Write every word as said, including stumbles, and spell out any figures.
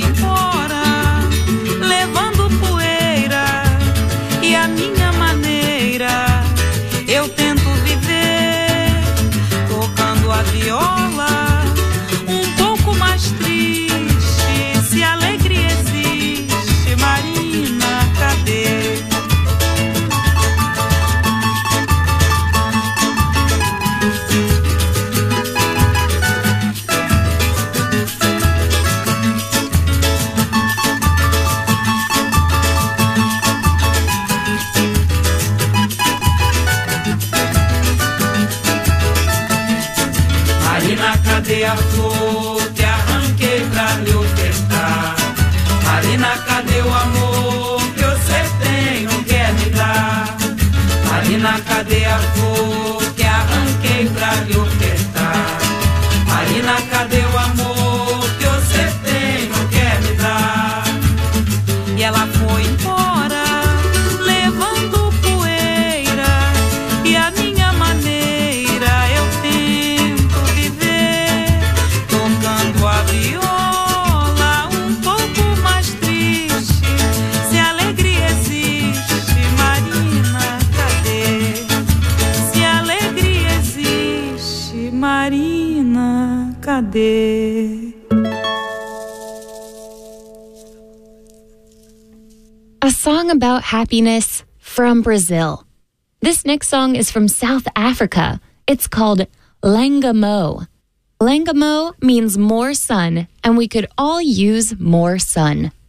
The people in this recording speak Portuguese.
foi embora, levando poeira, e a minha maneira eu tento viver, tocando a viola, um pouco mais triste. Se alegria existe, Marina, cadê? Marina, cadê a flor que arranquei pra lhe ofertar? Marina, cadê o amor que você tem, não quer me dar? Marina, cadê a flor que arranquei pra lhe ofertar? Marina, cadê o amor que você tem, não quer me dar? E ela foi embora, levando poeira, e a minha maneira eu tento viver, tocando a viola, um pouco mais triste. Se alegria existe, Marina, cadê? Se alegria existe, Marina, cadê? A song about happiness from Brazil. This next song is from South Africa. It's called Langamo. Langamo means more sun, and we could all use more sun.